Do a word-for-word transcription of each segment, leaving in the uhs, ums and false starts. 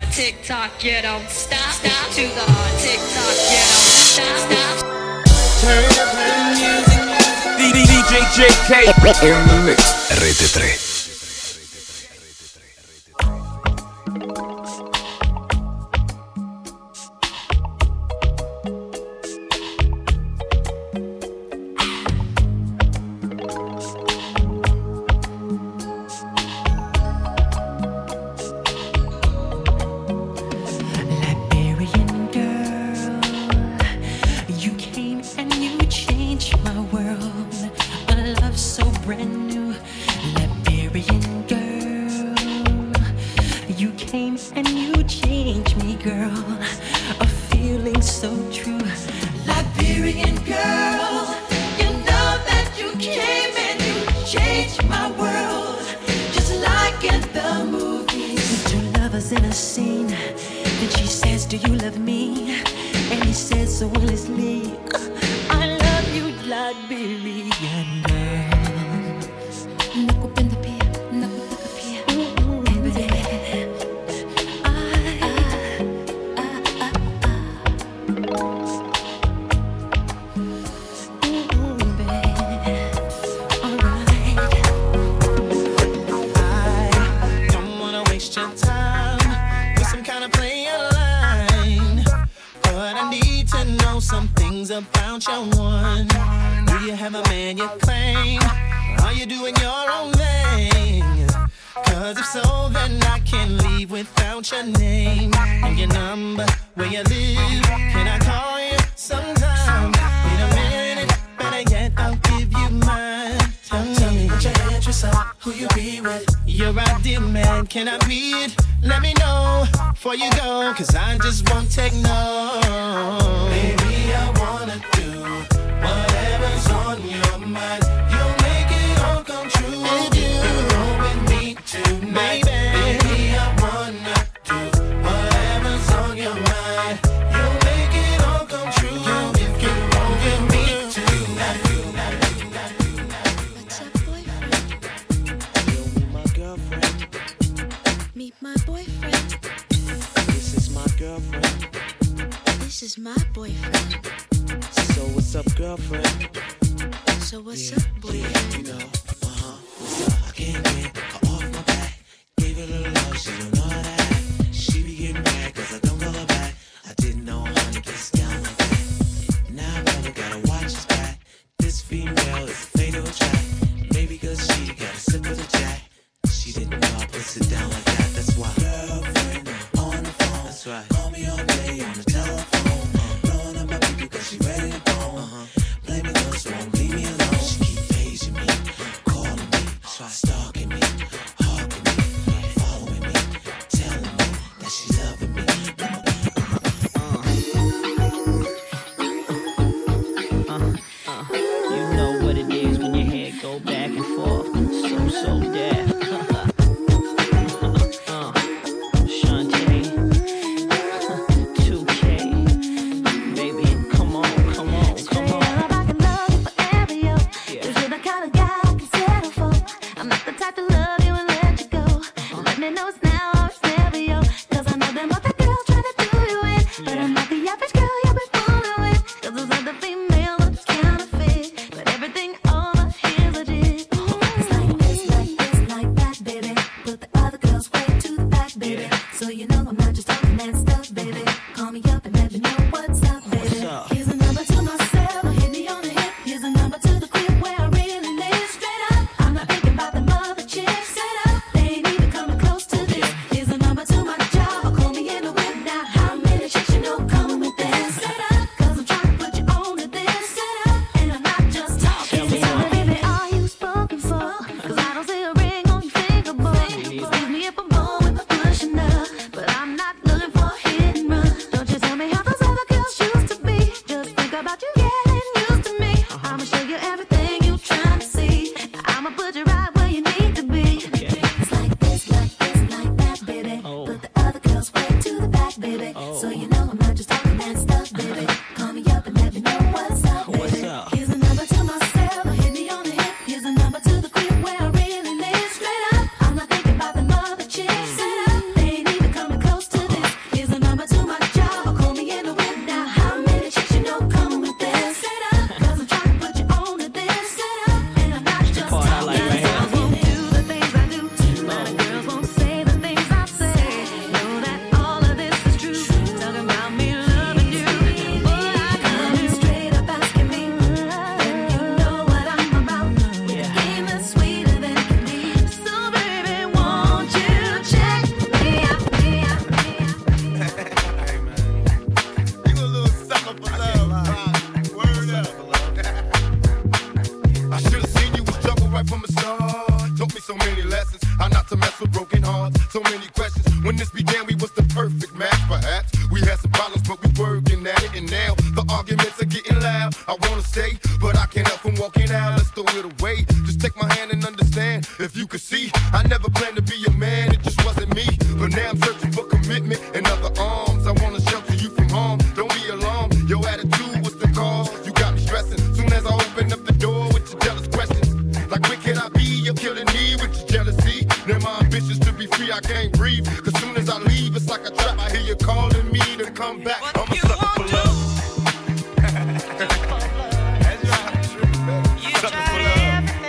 tick tock, you don't stop, stop to the tick tock, you don't stop, stop. Turn up the music, D J J K in the mix. Rete tre. But I'm not looking for hit and run. When this began, we was the perfect match, perhaps. We had some problems, but we working at it. And now the arguments are getting loud. I wanna stay, but I can't help from walking out. Let's throw it away. Just take my hand and understand. If you could see, I never planned to be a man. It just wasn't me. But now I'm searching for commitment and other arms. I wanna shelter you from harm. Don't be alarmed. Your attitude was the cause. You got me stressing. Soon as I open up the door with your jealous questions. Like, where can I be? You're killing me with your jealousy. Now my ambitions to be free, I can't breathe. Cause soon as I leave, it's like a trap. I hear you calling me to come back. I'm a sucker for love. That's right, true, man. Sucker for love.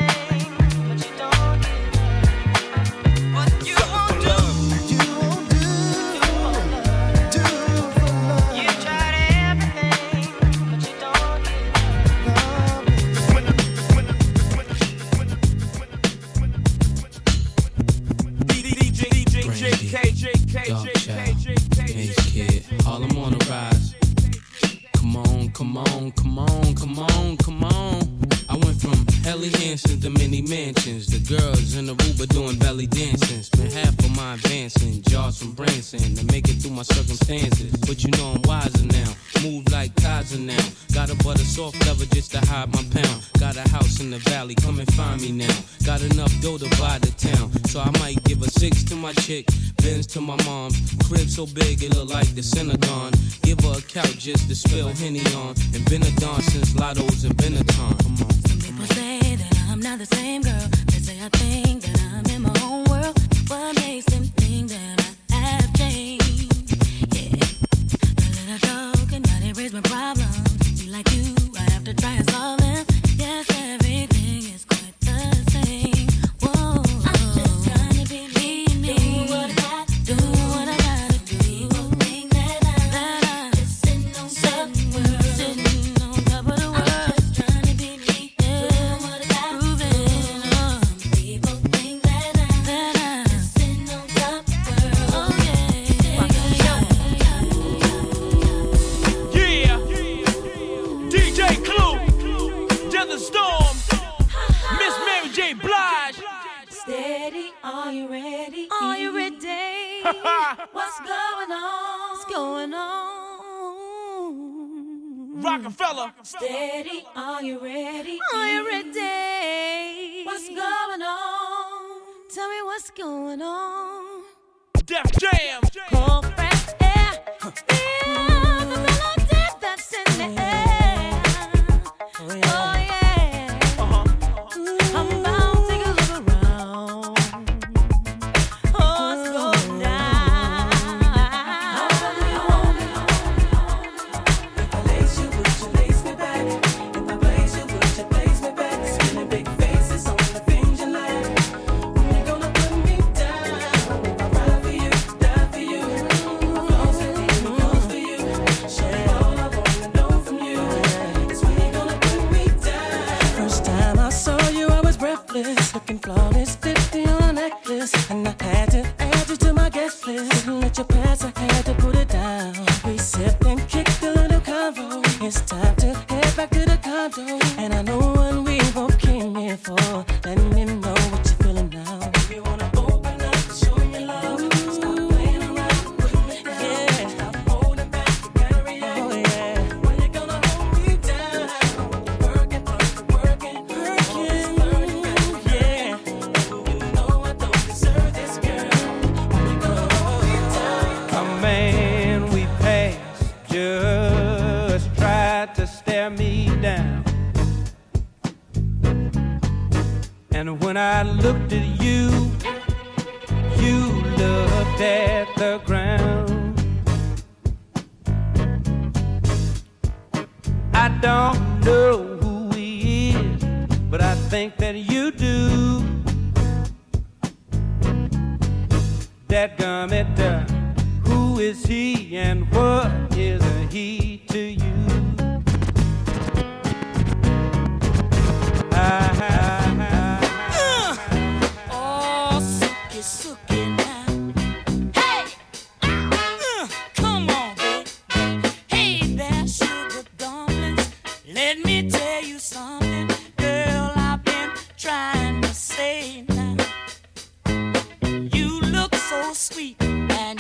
Harlem on the rise. Come on, come on, come on, come on, come on. I went from Helly Hansons to mini mansions. The girls in the Aruba doing belly dancing. Spent half of my advancing, jars from Branson to make it through my circumstances. But you know I'm wiser now, move like Kaiser now. Got a butter soft leather just to hide my pound. Got a house in the valley, come and find me now. Got enough dough to buy the town, so I might give a six to my chick, Benz to my mom's. Crib so big it look like the Synagogue. Give her a couch just to spill Henny on. And been a dawn since Lotto's and Benetton. Come on. Some people say that I'm not the same girl. They say I think that I'm in my own world. What makes them think that I have changed? Yeah, a little joke and not erase my problems. Be like you, I have to try and solve them. Yes, everything is quite the same. Whoa, I'm just trying to be me, me. Do what I got, do what I gotta do. People think that I, that I just sitting on top, sitting on top of the world. I'm just trying to be me, yeah. Do what I got, proving up. People think that I, that I just sitting on top of the world. Oh yeah, Yeah, D J Clue, Desert Storm, Miss Mary J. Blige. Steady, are you ready? Are you ready? What's going on? What's going on? Rockefeller. Steady, are you ready? Are you ready? What's going on? Tell me what's going on. Def Jam. Cold fresh air. Feel the melody that's in the air. Oh yeah. Uh-huh. I'm about to take a look around. Oh, what's going down? If I lace you, would you lace me back? If I blaze you, would you blaze me back? Spinning big faces on the things you like. When you gonna put me down? I ride for you, die for you. My flaws and even goes for you. Share all I wanna know from you. It's when you gonna put me down. First time I saw you, I was breathless, looking flawless, fifty on a necklace, and I had to add you to my guest list. Couldn't let you pass, I had to put it down. We sipped and kicked a little convo. It's time to head back to the condo, and I know what we both came here for. Let me know what you're feeling now. You wanna open up and show me love. Stop playing around, put me down. Yeah. Stop holding back, you gotta react. Oh yeah. When you gonna hold me down? Working, working, working, working. Yeah. You know I don't deserve this, girl. When you gonna hold me down? A man we passed just tried to stare me down. And when I looked at you, you looked at the ground. I don't know who he is, but I think that you do. Dadgummit, uh, who is he and what is a he to you? I, I, Oh, sucky, sucky now. Hey! Uh, come on, baby. Hey there, sugar dumplings. Let me tell you something, girl, I've been trying to say now. You look so sweet.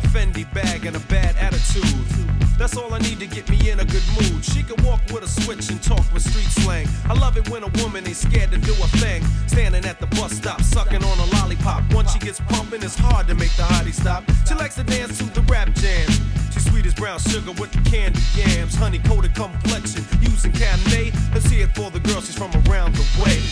Fendi bag and a bad attitude. That's all I need to get me in a good mood. She can walk with a switch and talk with street slang. I love it when a woman ain't scared to do a thing. Standing at the bus stop, sucking on a lollipop. Once she gets pumping, it's hard to make the hottie stop. She likes to dance to the rap jams. She's sweet as brown sugar with the candy yams. Honey coated complexion, using Cabernet. Let's hear it for the girl, she's from around the way.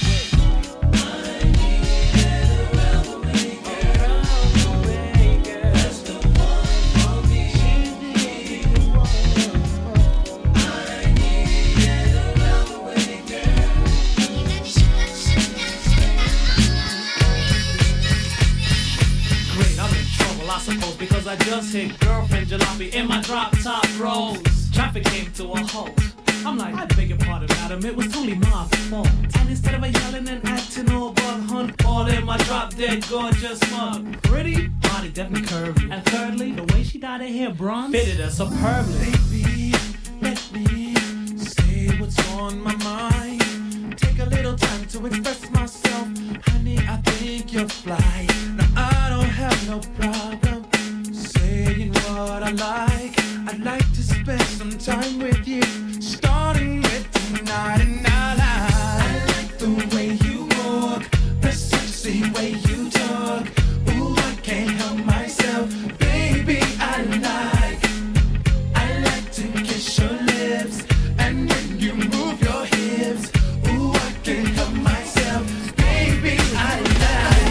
I suppose, because I just hit girlfriend jalopy in my drop top rolls. Traffic came to a halt. I'm like, I beg your pardon, madam, it was totally my fault. And instead of a yelling and acting all bug hunt, all in my drop dead gorgeous mug. Pretty, body definitely curvy. And thirdly, the way she dyed her hair bronze fitted her superbly. Baby, let me say what's on my mind. Take a little time to express myself. Honey, I think you're fly. Now I don't have no problem saying what I like. I'd like to spend some time with you, starting with tonight. And I like, I like the way you walk, the sexy way you talk. Ooh, I can't help myself, baby. I like, I like to kiss your lips, and when you move your hips, ooh, I can't help myself, baby. I like.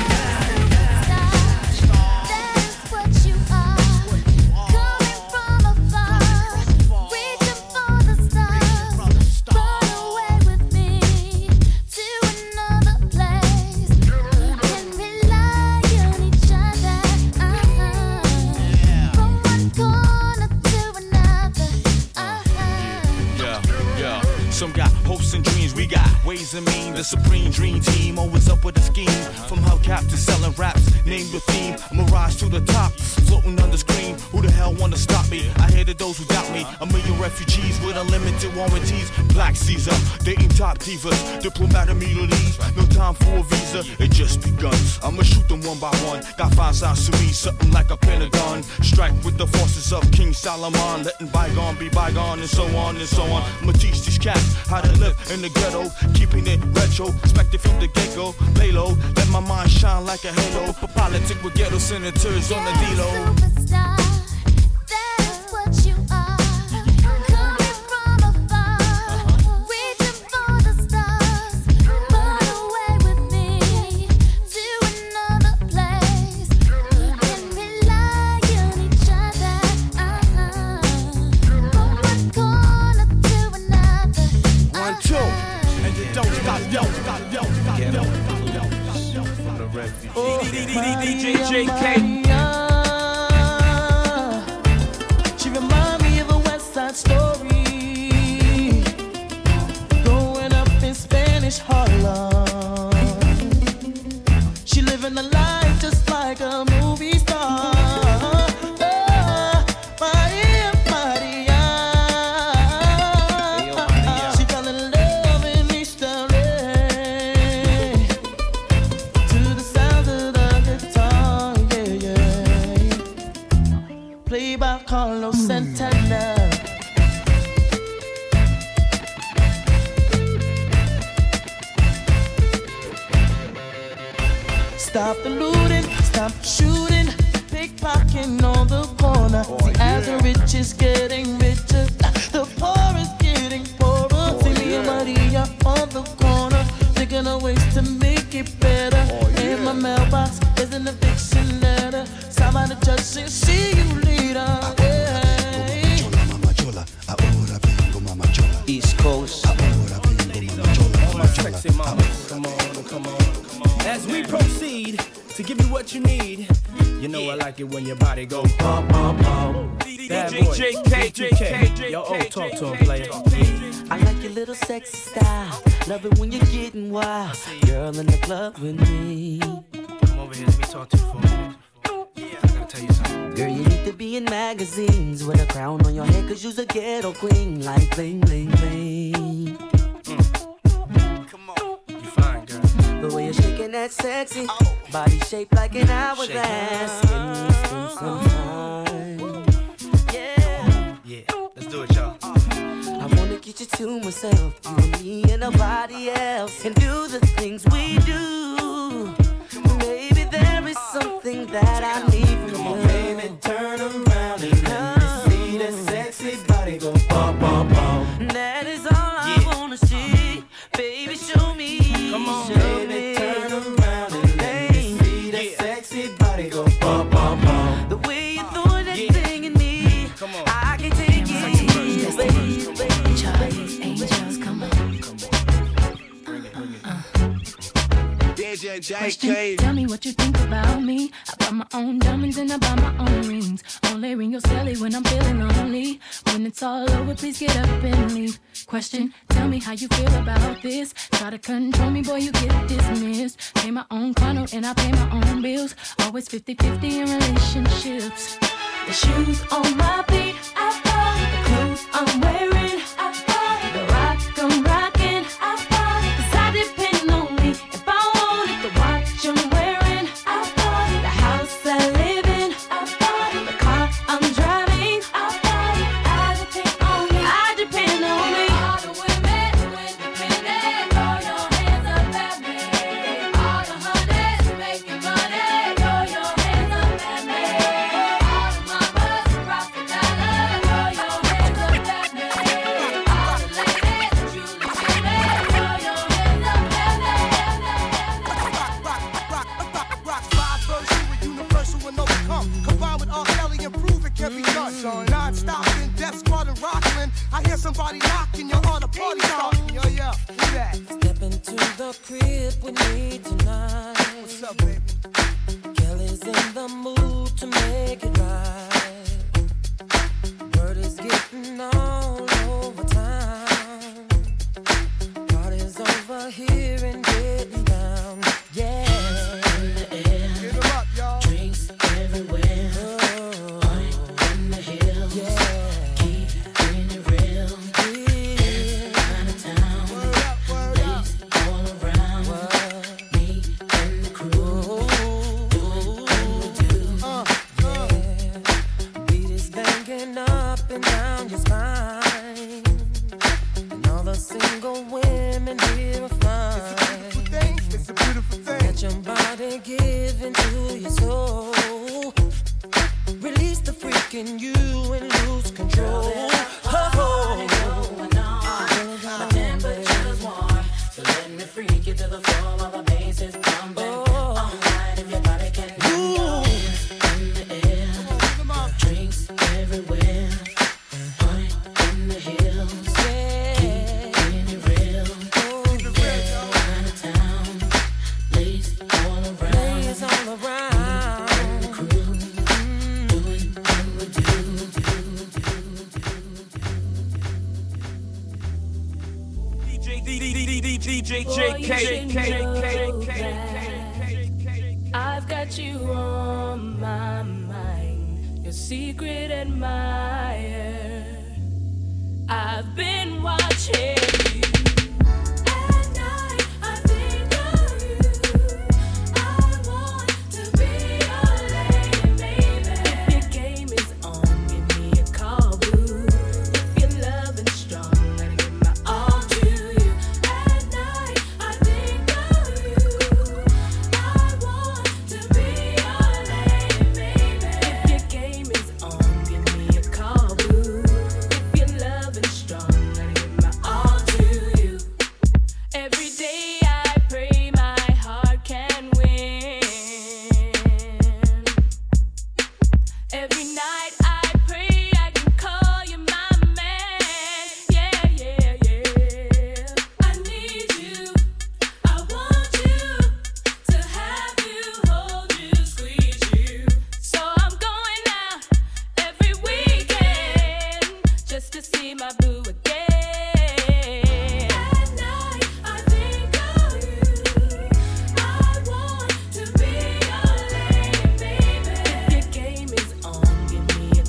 Some got hopes and dreams, we got ways and mean. The supreme dream team, always up with a scheme. From hubcap to selling raps, name the theme. Mirage to the top, floating on the screen. Who the hell wanna stop me? I hated those who doubt me. A million refugees with unlimited warranties. Black Caesar, dating top divas. Diplomatic immunities, no time for a visa. It just begun. I'ma shoot them one by one. Got five signs to me, something like a pentagon. Strike with the forces of King Solomon. Letting bygone be bygone, and so on and so on. I'ma teach these cats how to live in the ghetto, keeping it retro, expected from the get-go. Lay low, let my mind shine like a halo. For politics with ghetto senators on the D-Lo. Superstar, that's what you are. Coming from afar, reaching for the stars. Run away with me to another place. Can rely on each other. Uh-huh. From one corner to another. One, two, and you don't stop, yo, stop, yo, stop, yo, stop, yo, from the refugee. Oh, D J J K. She remind me of a West Side Story. Growing up in Spanish Harlem. She living the life just like a movie star. Oh, Maria, Maria. She fell in love in East L A to the sound of the guitar, yeah, yeah. Played by Carlos Santana. Stop the looting, stop the shooting, pickpocketing on the corner. See, as the rich is getting richer, the poor is getting poorer. See me and Maria on the corner, thinking of ways to make it better. In my mailbox is an eviction letter, signed by the judge saying, see you later. Hey. East Coast. Sexy mama, come on, come on. As we proceed to give you what you need, you know I like it when your body go pump, pump, pump. Bad boy, J K, J K, yo, oh, talk to him, player. I like your little sexy style. Love it when you're getting wild. Girl in the club with me. Come over here, let me talk to you for a minute. I gotta tell you something. Girl, you need to be in magazines with a crown on your head, cause you's a ghetto queen. Like bling, bling, bling. The way you're shaking that sexy body shaped like an hourglass. Can we spend some time? myself, you and me and nobody else, and do the things we do. Maybe there is something that I need from Come you. on, baby, turn around and let me see that sexy body go bum, bum, bum. That is all I wanna see. Baby, show me. Come on, show baby, me. turn around and let me see that sexy body go bum, bum, bum. The way you throw that thing in me, I can take it. Baby, baby, Charlie's Angels, come on. Question, tell me what you think about me. I buy my own diamonds and I buy my own rings. Only ring your celly when I'm feeling lonely. When it's all over, please get up and leave. Question, tell me how you feel about this. Try to control me, boy, you get dismissed. Pay my own condo and I pay my own bills. Always fifty-fifty in relationships. The shoes on my feet, I bought. The clothes I'm wearing, I bought. The rock I'm rocking, I bought. 'Cause I depend on me. If I wanted the watch I'm wearing, I bought. The house I live in, I bought. The car I'm driving, I bought. I depend on me. I depend on me. All the women who independent, throw your hands up at me. All the honeys making money, throw your hands up at me. All the mamas who rock the dollar, throw your hands up at me. All the ladies who truly feel it, throw your hands up at me. Rock five verse, you a universal and overcome. Combined with R. Kelly and prove it can be done. Non-stop in Death Squad and Rockland. I hear somebody knocking, you're on a party starting. Yo, yo, who that? Step into the crib with me tonight. What's up, baby? Kelly's in the mood to make it right. Word is getting all over town. Party's over here and getting down. Yeah. Get 'em up, y'all. Drinks everywhere. Point in the hills. Yeah. Keeping it real. Yeah. Out of town. Word up, word up. Ladies all around. Me and the crew. Doing what we do. Uh, Yeah. Beat is banging up and down your spine. And all the single women here are fine. thing, it's a beautiful thing. Let your body give into your soul. Release the freak in you and lose control. Oh, My temperature's warm, so let me freak you to the floor while the bass is pumping. All night if your body can move. In the air, drinks everywhere. Point in the hills, keeping it real. Out of town, ladies all around. ladies all around. The crew, doing what we do, do, do, do. D J Boy, J you K should know that I've got you on my mind, your secret admirer. I've been watching you. At night, I think of you. I want to be your lady, baby. If your game is on, give me a call, boo. If you're loving strong, let me give my all to you. At night, I think of you. I want to be your lady, baby. If your game is on, give me a call, boo. If you're loving strong, let me give my all to you. Every day I pray my heart can win. Every night I pray I can call you my man. Yeah, yeah, yeah. I need you. I want you to have you, hold you, squeeze you. So I'm going out every weekend just to see my boo again. At night I think of you. I want to be your lady, baby. If your game is on, give me a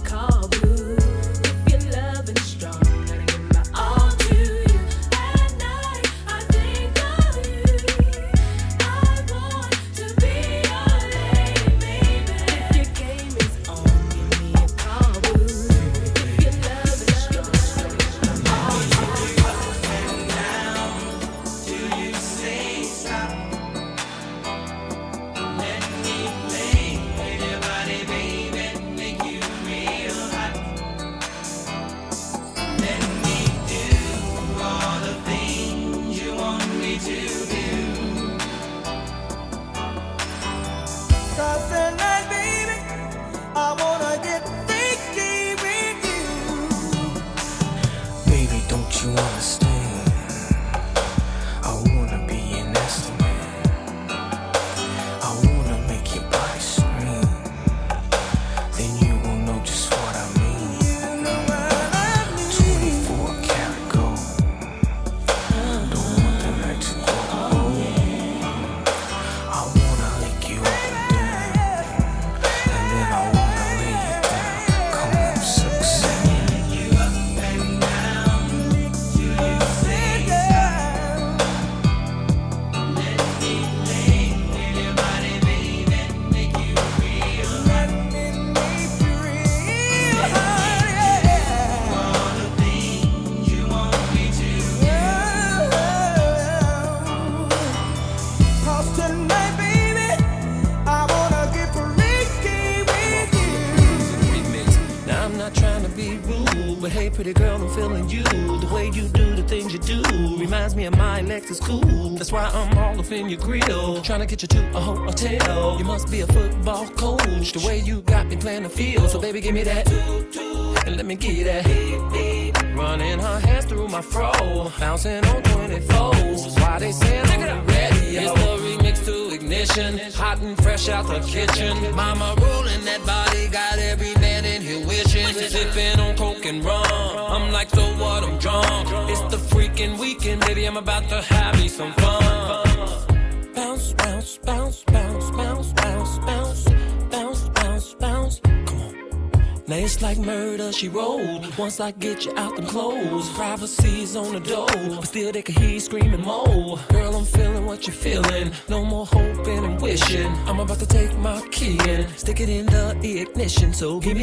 Hey, pretty girl, I'm feeling you. The way you do the things you do reminds me of my Lexus cool. That's why I'm all up in your grill, trying to get you to a hotel. You must be a football coach, the way you got me playing the field. So baby, give me that, and let me get that. Running her hands through my fro, bouncing on twenty-fours. Why they say I'm on the radio? It's the remix to Ignition, hot and fresh out the kitchen. Mama rolling that body, got every man in here wishing. Sipping on coke and rum, I'm like, so what, I'm drunk. It's the freaking weekend, baby, I'm about to have me some fun. Bounce, bounce, bounce, bounce, bounce, bounce, bounce, bounce, bounce, bounce. Come on. Now it's like murder, she rolled. Once I get you out them clothes, privacy's on the door, but still they can hear you screaming more. Girl, I'm feeling what you're feeling. No more hoping and wishing. I'm about to take my key and stick it in the ignition. So give me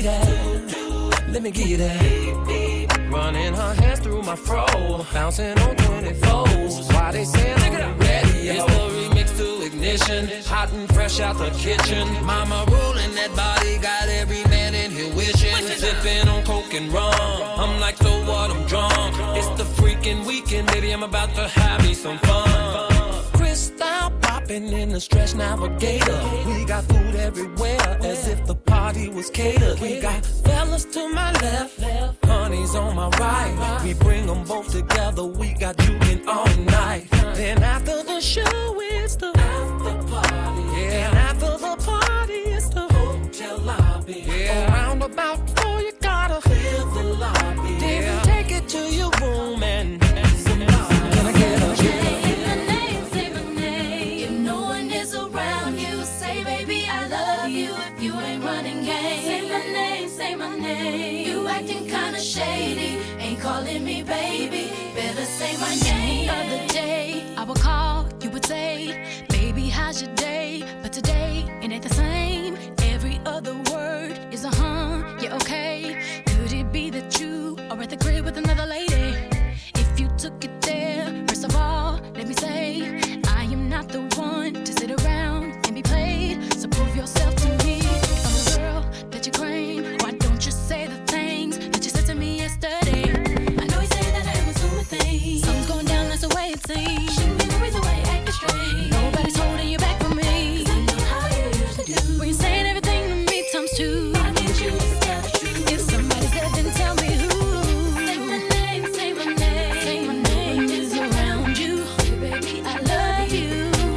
that, let me give you that. Running her hands through my fro, bouncing on twenty-fours. Why they saying I'm ready? It's the remix to Ignition, hot and fresh out the kitchen. Mama rolling that body, got every man in here wishing. Sipping on coke and rum, I'm like, so what, I'm drunk. It's the freaking weekend, baby, I'm about to have me some fun. Crystal popping in the Stretch Navigator. We got food everywhere, as if the party was catered. We got fellas to my left, honey's on my right. We bring them both together, we got you in all night. Then after the show, it's the after party. Yeah, and after the party, it's the hotel lobby. Yeah, around about four, you gotta clear the lobby. Yeah, take it to your room and, and somebody. Can I get a Say my name, say my name. If no one is around you, say baby I love you. If you ain't running game, say my name, say my name. You acting kinda shady, ain't calling me baby. Better say my name. The other day I would call, you would say, baby how's your day? But today it ain't the same. Every other word is a huh, yeah okay. Could it be that you are at the crib with another lady? If you took it there, first of all, let me say, I am not the one to sit around and be played. So prove yourself to me. I'm the girl that you claim. Why don't you say the things that you said to me yesterday? I know you say that I am assuming things. Something's going down, that's the way it seems. Shouldn't be the reason why you acting strange. Nobody's holding you back from me. 'Cause I know how you usually do. When you're saying everything to me times two. I need you to tell the truth. If somebody's dead, then tell me who. Say my name, say my name. Say my name is around you. Baby, I love you.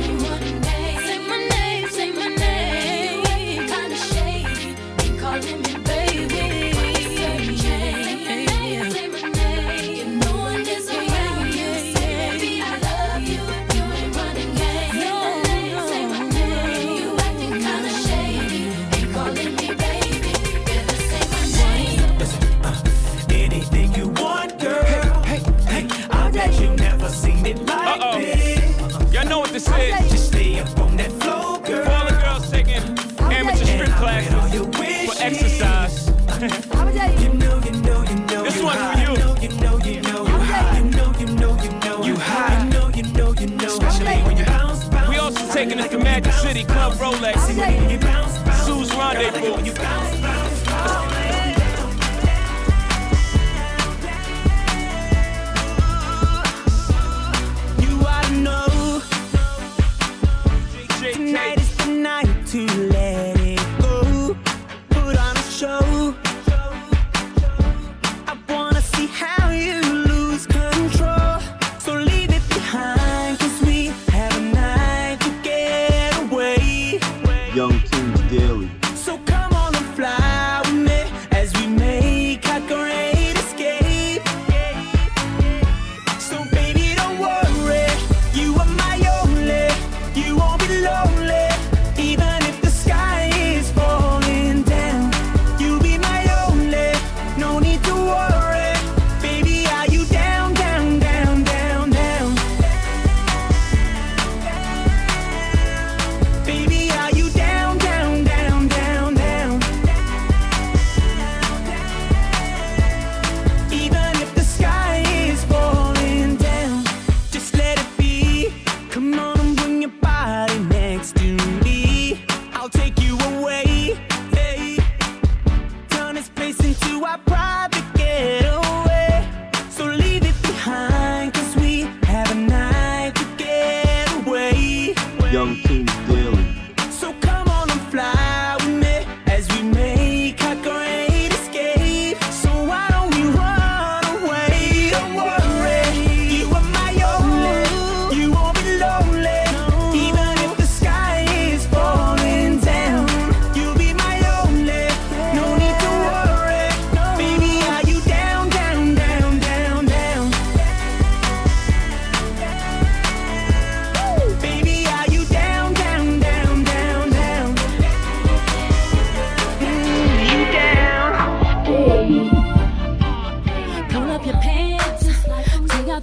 Say my name, say my name. You acting kinda shady, ain't calling me baby. Say my name, say my name. If no one is around you, say baby I love you. You ain't running game. Say my name, say my name. You acting kinda shady, ain't calling me baby. Better say my name. Anything you want, girl. Hey, hey, I bet you never seen it like Uh-oh. this. Y'all know what this is. Just stay up on that floor, girl. For all the girls taking amateur strip classes for exercise. You know, you know, you know. This you one's high. for you. You know, you know, you know. You high. You know, you know, you know. You high. You know, you know, you know. Especially when you bounce, bounce. We also taking this to Magic City Club Rolex. When you bounce, bounce. Sue's Rendezvous. When you bounce, bounce, bounce. You ought to know tonight is the night to let it go. Put on a show. I wanna see how you lose control. So leave it behind, 'cause we have a night to get away. Young Kings Daily. So come on and fly.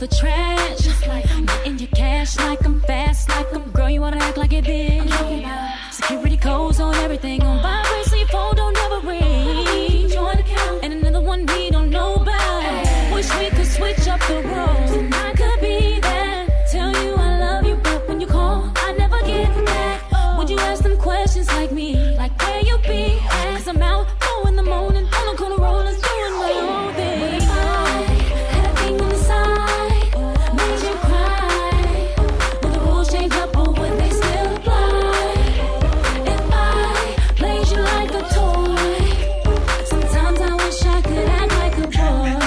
the trash. Just like I'm getting your cash, like I'm fast, like I'm girl. You wanna act like it then? Security codes on everything on vibrate, so your phone don't ever ring. Join the count, and another one we don't know about. Wish we could switch up the roles, and I could be there. Tell you I love you, but when you call, I never get back. Would you ask them questions like me, like where you be? Cause I'm out, four in the morning, on the corner rolling, doing my own thing. But if I had a thing on the side, made you cry, would the rules change up or would they still apply? If I played you like a toy, sometimes I wish I could act like a boy.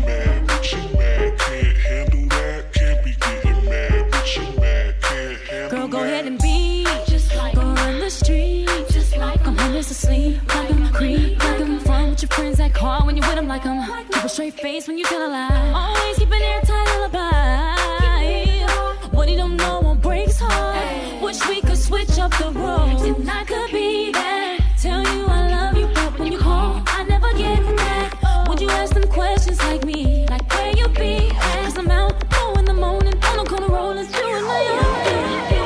Girl, go ahead and be just like go run the street, just like I'm homeless asleep, like I'm creep, like I'm fun with your friends that call when you with them, like I'm keep a straight face when you tell a lie. Always keep an airtight alibi. What he don't know won't break his heart. Wish we could switch up the roles, and I could be there. Tell you I love you, but when you call, I never get back. Would you ask them questions like me, like where you be? Cause I'm out, four in the morning, on the corner rolling, doing my own thing.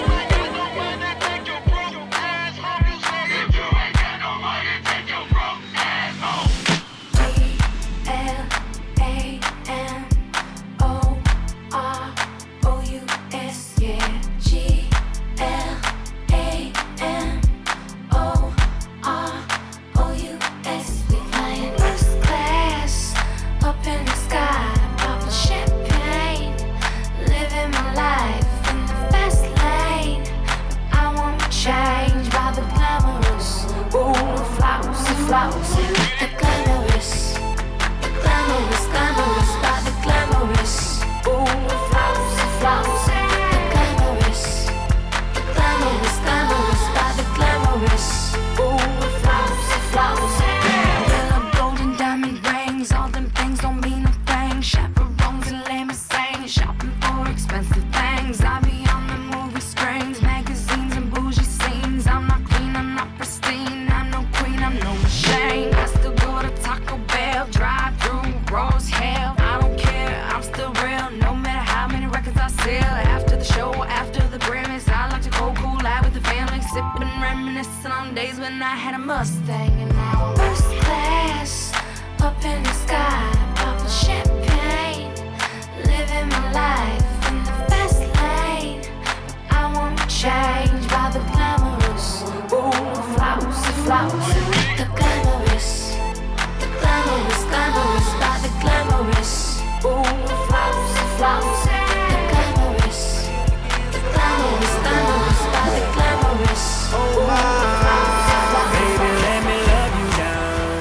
Changed by the glamorous, ooh, flouse, flouse, the glamorous, the glamorous, glamorous, by the glamorous, ooh, flouse, flouse, the glamorous, the glamorous, glamorous, by the glamorous, ooh, flouse, flouse. Yellow golden diamond rings, all them things don't mean a thing. Chaperones and limousines, shopping for expensive things. I be on the movie screens, magazines and bougie. I'm not clean, I'm not pristine, I'm no queen, I'm no machine. I still go to Taco Bell, drive through Rose Hill. I don't care, I'm still real, no matter how many records I sell. After the show, after the Grammys, I like to go cool out with the family, sipping, reminiscing on days when I had a Mustang. And now I'm first class, up in the sky, popping champagne, living my life in the fast lane. But I won't change by the glamorous, ooh, flouse, flouse, the glamorous, the glamorous, glamorous, by the glamorous, ooh, flouse, flouse, the glamorous, the glamorous, glamorous, by the glamorous, ooh, flouse, flouse. Baby, let me love you down.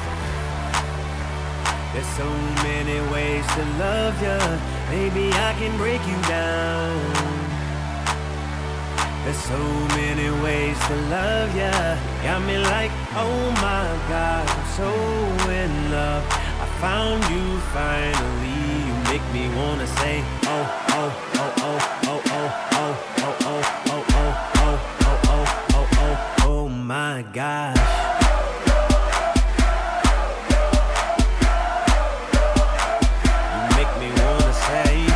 There's so many ways to love you. Maybe I can break you down. There's so many ways to love ya. Got me like, oh my God, I'm so in love. I found you finally. You make me wanna say, oh, oh, oh, oh, oh, oh, oh, oh, oh, oh, oh, oh, oh, oh, oh, oh, oh my gosh. You make me wanna say,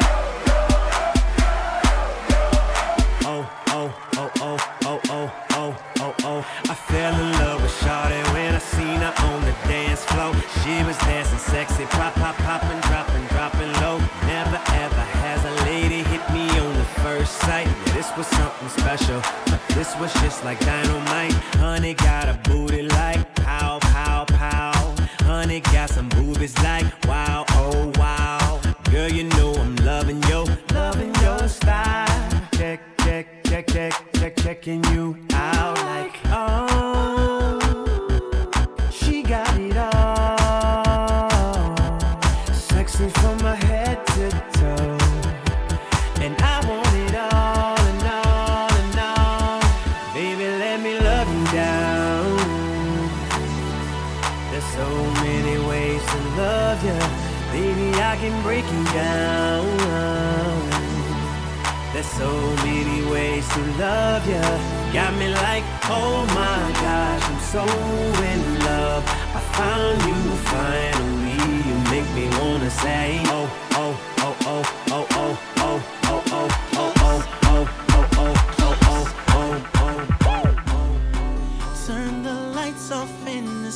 oh, oh, oh, oh, oh, oh, oh, oh, oh. I fell in love with Shawty when I seen her on the dance floor. She was dancing sexy, pop, pop, popping, dropping, dropping low. Never ever has a lady hit me on the first sight. Yeah, this was something special. This was just like dynamite. Honey got a booty like pow, pow, pow. Honey got some boobies like wow, oh wow. Girl, you know I'm loving yo, loving your style. Check, check, check, check, check, checking you out like, oh, she got it all. Sexy from my head to toe. And I want it all and all and all. Baby, let me love you down. There's so many ways to love you. Baby, I can break you down. There's so many ways to love ya. Got me like, oh my gosh, I'm so in love. I found you finally. You make me wanna say, oh, oh, oh, oh.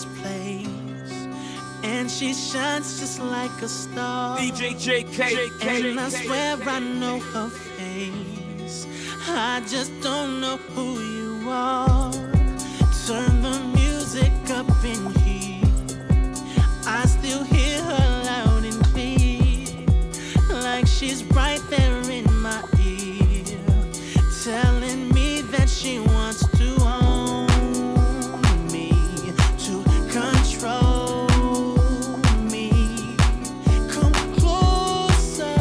place, and she shines just like a star. D J J K, and I swear I know her face. I just don't know who you are. Turn the music up in here. I still hear her loud and clear, like she's right there in my ear, telling me that she wants to own me, to control me. Come closer,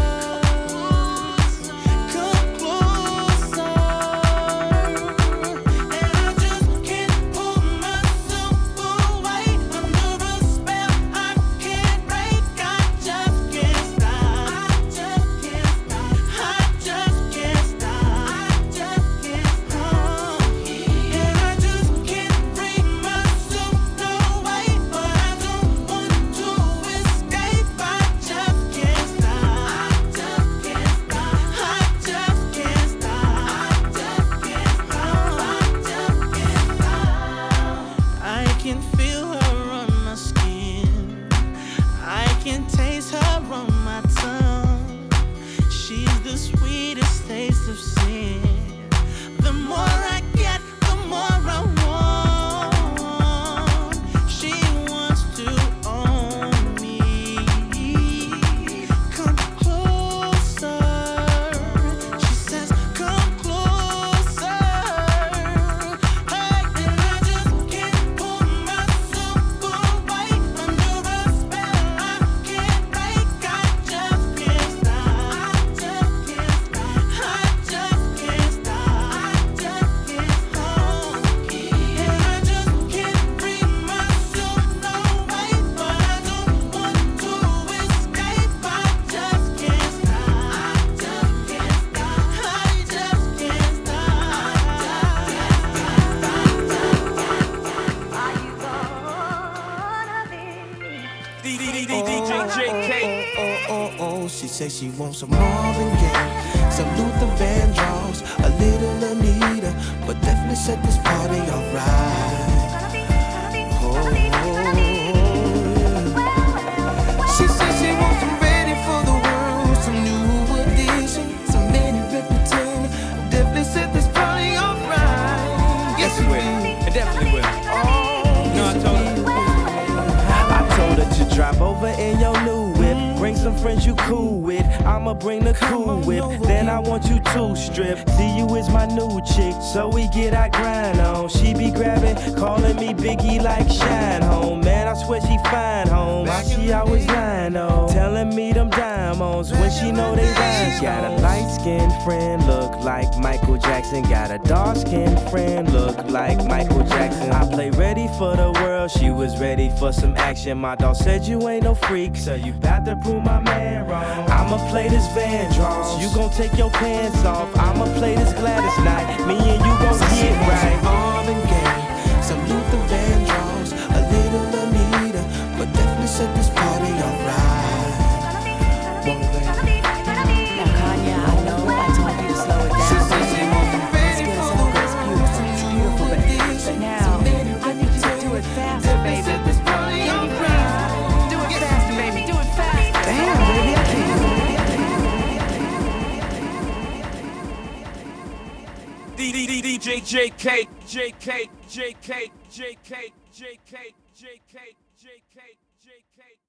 come closer, and I just can't pull myself away under a spell I can't break. I just can't stop. I just can't stop. I just can't stop. I just can't stop. And I just can't bring myself away, but I don't want to escape. I just can't stop. I just can't stop. I just can't stop. I just can't stop. I just can't stop. I can feel her on my skin. I can taste her on my tongue. She's the sweetest taste of sin. The more I get, the more I want. She wants to own me. Come closer. She says, come closer. Hey, and I just can't pull myself away under a spell I can't break. I just can't stop. I just can't stop. I just can't stop. I just can't stop. And I just can't bring myself away, but I don't want to escape. I just can't stop. I just can't stop. I just can't stop. D D D D J J K. Oh, oh, oh, she says she wants some Marvin Gaye, some Luther Vandross, a little Anita, but definitely set this party off right. Oh, she says she wants some ready for the world, some new edition, some Manny Riperton, definitely set this party off right. Yes, we will. It definitely will. No, I told her. I told her to drop over in your new whip. Bring some friends you cool with. I'ma bring the cool whip. Then I want you to strip. See you is my new chick, so we get our grind on. She be grabbing, calling me Biggie like Shine Home. Man, I swear she fine home. Why she always lying on? Telling me them diamonds when she know they rhyme. She got a light skinned friend, look like Michael Jackson. Got a dark skinned friend, look like Michael Jackson. I play ready for the world, she was ready for some action. My dog said you ain't no freak, so you bout to prove my man wrong. I'ma play this Vandross, you gon' take your pants off. I'ma play this Gladys Knight, me and you gon' get right. Marvin Gaye, some Luther Vandross, a little Anita, but definitely set this party off right. Want it, baby? Now, Kanye, I know I told you to slow it down. She says she wants some ready It's for good, the it's beautiful, it's beautiful, but, but now I need you to do it faster, baby. Can you please do it faster, baby? Do it faster. Damn, baby, I can't. D D D D J J K J K J K J K J K J K J K J K.